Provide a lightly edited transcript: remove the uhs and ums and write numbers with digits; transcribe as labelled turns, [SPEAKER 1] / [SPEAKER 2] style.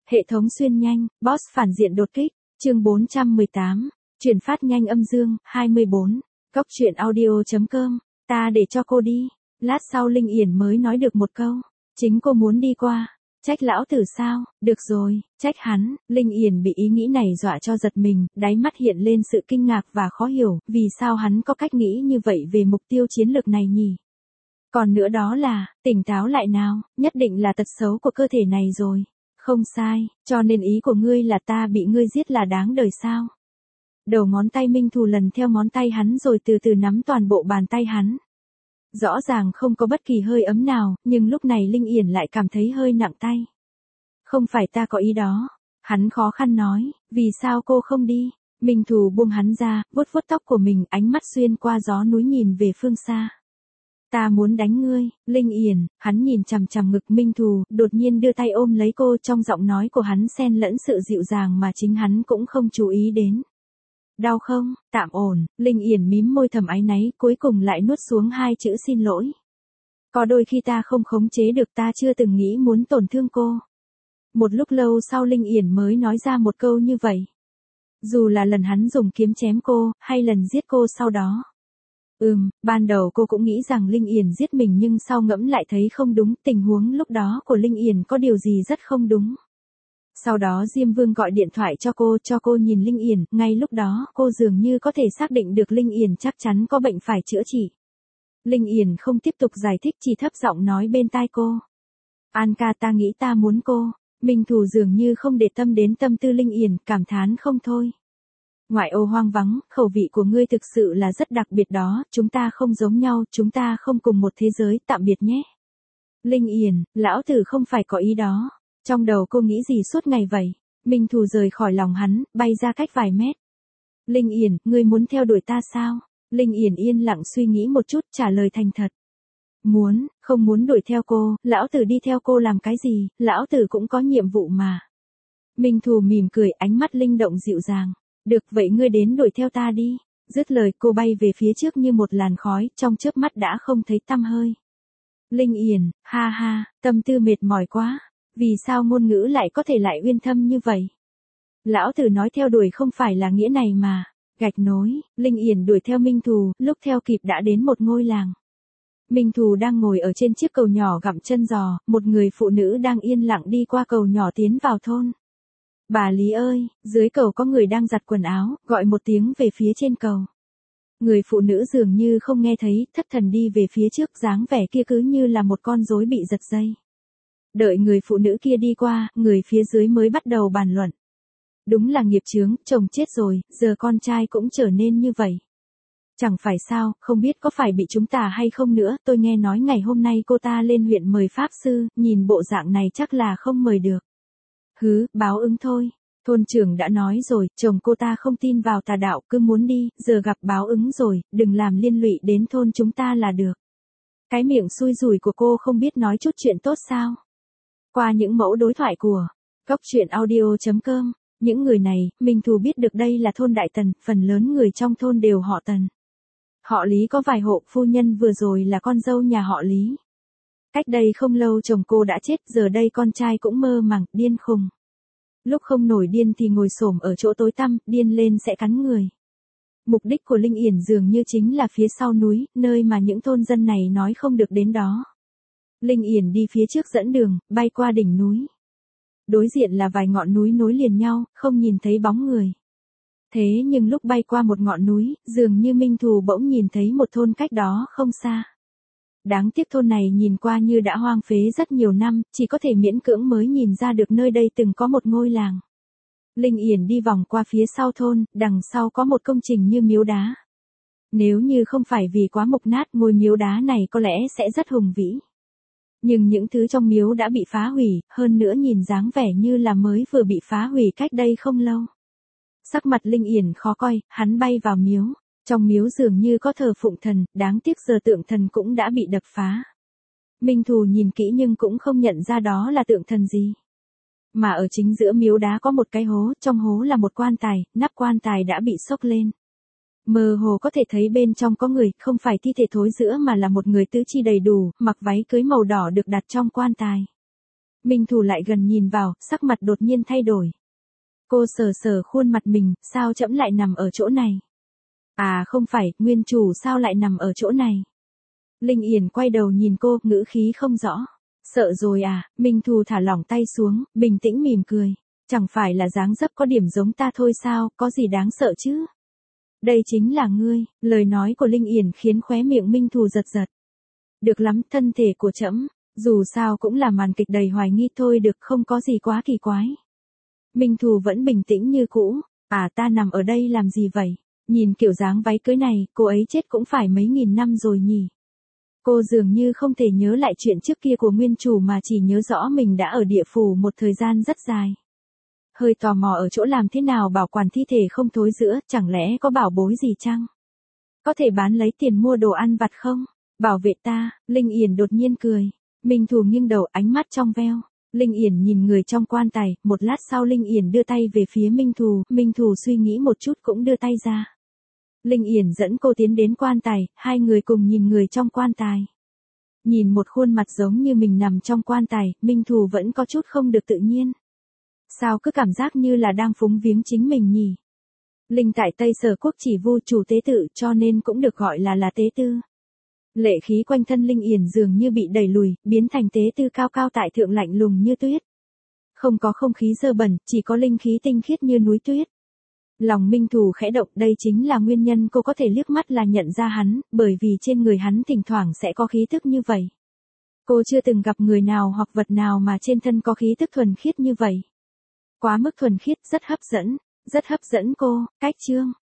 [SPEAKER 1] Hệ thống xuyên nhanh, boss phản diện đột kích, chương 418, chuyển phát nhanh âm dương, 24, cóc truyện audio.com, ta để cho cô đi. Lát sau Linh Yển mới nói được một câu, chính cô muốn đi qua, trách lão tử sao, được rồi, trách hắn. Linh Yển bị ý nghĩ này dọa cho giật mình, đáy mắt hiện lên sự kinh ngạc và khó hiểu, vì sao hắn có cách nghĩ như vậy về mục tiêu chiến lược này nhỉ? Còn nữa đó là, tỉnh táo lại nào, nhất định là tật xấu của cơ thể này rồi. Không sai, cho nên ý của ngươi là ta bị ngươi giết là đáng đời sao? Đầu ngón tay Minh Thù lần theo ngón tay hắn rồi từ từ nắm toàn bộ bàn tay hắn. Rõ ràng không có bất kỳ hơi ấm nào, nhưng lúc này Linh Yển lại cảm thấy hơi nặng tay. Không phải ta có ý đó. Hắn khó khăn nói, vì sao cô không đi? Minh Thù buông hắn ra, vuốt vuốt tóc của mình, ánh mắt xuyên qua gió núi nhìn về phương xa. Ta muốn đánh ngươi, Linh Yển. Hắn nhìn chằm chằm ngực Minh Thù, đột nhiên đưa tay ôm lấy cô, trong giọng nói của hắn xen lẫn sự dịu dàng mà chính hắn cũng không chú ý đến. Đau không? Tạm ổn. Linh Yển mím môi thầm áy náy, cuối cùng lại nuốt xuống hai chữ xin lỗi. Có đôi khi ta không khống chế được, ta chưa từng nghĩ muốn tổn thương cô. Một lúc lâu sau Linh Yển mới nói ra một câu như vậy. Dù là lần hắn dùng kiếm chém cô, hay lần giết cô sau đó. Ban đầu cô cũng nghĩ rằng Linh Yển giết mình, nhưng sau ngẫm lại thấy không đúng, tình huống lúc đó của Linh Yển có điều gì rất không đúng. Sau đó Diêm Vương gọi điện thoại cho cô nhìn Linh Yển, ngay lúc đó cô dường như có thể xác định được Linh Yển chắc chắn có bệnh phải chữa trị. Linh Yển không tiếp tục giải thích, chỉ thấp giọng nói bên tai cô. An ca, ta nghĩ ta muốn cô. Minh Thù dường như không để tâm đến tâm tư Linh Yển, cảm thán không thôi. Ngoại ô hoang vắng, khẩu vị của ngươi thực sự là rất đặc biệt đó, chúng ta không giống nhau, chúng ta không cùng một thế giới, tạm biệt nhé. Linh Yển, lão tử không phải có ý đó. Trong đầu cô nghĩ gì suốt ngày vậy? Minh Thù rời khỏi lòng hắn, bay ra cách vài mét. Linh Yển, ngươi muốn theo đuổi ta sao? Linh Yển yên lặng suy nghĩ một chút, trả lời thành thật. Muốn, không muốn đuổi theo cô, lão tử đi theo cô làm cái gì, lão tử cũng có nhiệm vụ mà. Minh Thù mỉm cười, ánh mắt linh động dịu dàng. Được vậy, ngươi đến đuổi theo ta đi. Dứt lời cô bay về phía trước như một làn khói, trong chớp mắt đã không thấy tăm hơi. Linh Yển, ha ha, tâm tư mệt mỏi quá. Vì sao ngôn ngữ lại có thể lại uyên thâm như vậy? Lão tử nói theo đuổi không phải là nghĩa này mà. Gạch nối, Linh Yển đuổi theo Minh Thù, lúc theo kịp đã đến một ngôi làng. Minh Thù đang ngồi ở trên chiếc cầu nhỏ gặm chân giò, một người phụ nữ đang yên lặng đi qua cầu nhỏ tiến vào thôn. Bà Lý ơi, dưới cầu có người đang giặt quần áo, gọi một tiếng về phía trên cầu. Người phụ nữ dường như không nghe thấy, thất thần đi về phía trước, dáng vẻ kia cứ như là một con rối bị giật dây. Đợi người phụ nữ kia đi qua, người phía dưới mới bắt đầu bàn luận. Đúng là nghiệp chướng, chồng chết rồi, giờ con trai cũng trở nên như vậy. Chẳng phải sao, không biết có phải bị chúng ta hay không nữa, tôi nghe nói ngày hôm nay cô ta lên huyện mời pháp sư, nhìn bộ dạng này chắc là không mời được. Báo ứng thôi. Thôn trưởng đã nói rồi, chồng cô ta không tin vào tà đạo, cứ muốn đi, giờ gặp báo ứng rồi, đừng làm liên lụy đến thôn chúng ta là được. Cái miệng xui rủi của cô không biết nói chút chuyện tốt sao? Qua những mẫu đối thoại của cóc truyện audio.com, những người này, Minh Thù biết được đây là thôn Đại Tần, phần lớn người trong thôn đều họ Tần. Họ Lý có vài hộ, phu nhân vừa rồi là con dâu nhà họ Lý. Cách đây không lâu chồng cô đã chết, giờ đây con trai cũng mơ màng, điên khùng. Lúc không nổi điên thì ngồi xổm ở chỗ tối tăm, điên lên sẽ cắn người. Mục đích của Linh Yển dường như chính là phía sau núi, nơi mà những thôn dân này nói không được đến đó. Linh Yển đi phía trước dẫn đường, bay qua đỉnh núi. Đối diện là vài ngọn núi nối liền nhau, không nhìn thấy bóng người. Thế nhưng lúc bay qua một ngọn núi, dường như Minh Thù bỗng nhìn thấy một thôn cách đó không xa. Đáng tiếc thôn này nhìn qua như đã hoang phế rất nhiều năm, chỉ có thể miễn cưỡng mới nhìn ra được nơi đây từng có một ngôi làng. Linh Yển đi vòng qua phía sau thôn, đằng sau có một công trình như miếu đá. Nếu như không phải vì quá mục nát, ngôi miếu đá này có lẽ sẽ rất hùng vĩ. Nhưng những thứ trong miếu đã bị phá hủy, hơn nữa nhìn dáng vẻ như là mới vừa bị phá hủy cách đây không lâu. Sắc mặt Linh Yển khó coi, hắn bay vào miếu. Trong miếu dường như có thờ phụng thần, đáng tiếc giờ tượng thần cũng đã bị đập phá. Minh Thù nhìn kỹ nhưng cũng không nhận ra đó là tượng thần gì. Mà ở chính giữa miếu đá có một cái hố, trong hố là một quan tài, nắp quan tài đã bị xốc lên. Mơ hồ có thể thấy bên trong có người, không phải thi thể thối rữa mà là một người tứ chi đầy đủ, mặc váy cưới màu đỏ được đặt trong quan tài. Minh Thù lại gần nhìn vào, sắc mặt đột nhiên thay đổi. Cô sờ sờ khuôn mặt mình, sao trẫm lại nằm ở chỗ này? À không phải, nguyên chủ sao lại nằm ở chỗ này? Linh Yển quay đầu nhìn cô, ngữ khí không rõ. Sợ rồi à? Minh Thù thả lỏng tay xuống, bình tĩnh mỉm cười. Chẳng phải là dáng dấp có điểm giống ta thôi sao, có gì đáng sợ chứ? Đây chính là ngươi. Lời nói của Linh Yển khiến khóe miệng Minh Thù giật giật. Được lắm, thân thể của trẫm, dù sao cũng là màn kịch đầy hoài nghi thôi, được, không có gì quá kỳ quái. Minh Thù vẫn bình tĩnh như cũ. À, ta nằm ở đây làm gì vậy? Nhìn kiểu dáng váy cưới này, cô ấy chết cũng phải mấy nghìn năm rồi nhỉ? Cô dường như không thể nhớ lại chuyện trước kia của nguyên chủ mà chỉ nhớ rõ mình đã ở địa phủ một thời gian rất dài. Hơi tò mò ở chỗ làm thế nào bảo quản thi thể không thối rữa, chẳng lẽ có bảo bối gì chăng? Có thể bán lấy tiền mua đồ ăn vặt không? Bảo vệ ta. Linh Yển đột nhiên cười. Minh Thù nghiêng đầu, ánh mắt trong veo. Linh Yển nhìn người trong quan tài, một lát sau Linh Yển đưa tay về phía Minh Thù suy nghĩ một chút cũng đưa tay ra. Linh Yển dẫn cô tiến đến quan tài, hai người cùng nhìn người trong quan tài. Nhìn một khuôn mặt giống như mình nằm trong quan tài, Minh Thù vẫn có chút không được tự nhiên. Sao cứ cảm giác như là đang phúng viếng chính mình nhỉ? Linh tại Tây Sở Quốc chỉ vu chủ tế tự cho nên cũng được gọi là tế tư. Lệ khí quanh thân Linh Yển dường như bị đẩy lùi, biến thành tế tư cao cao tại thượng lạnh lùng như tuyết. Không có không khí dơ bẩn, chỉ có linh khí tinh khiết như núi tuyết. Lòng Minh Thù khẽ động, đây chính là nguyên nhân cô có thể liếc mắt là nhận ra hắn, bởi vì trên người hắn thỉnh thoảng sẽ có khí tức như vậy. Cô chưa từng gặp người nào hoặc vật nào mà trên thân có khí tức thuần khiết như vậy. Quá mức thuần khiết, rất hấp dẫn cô. Cách chương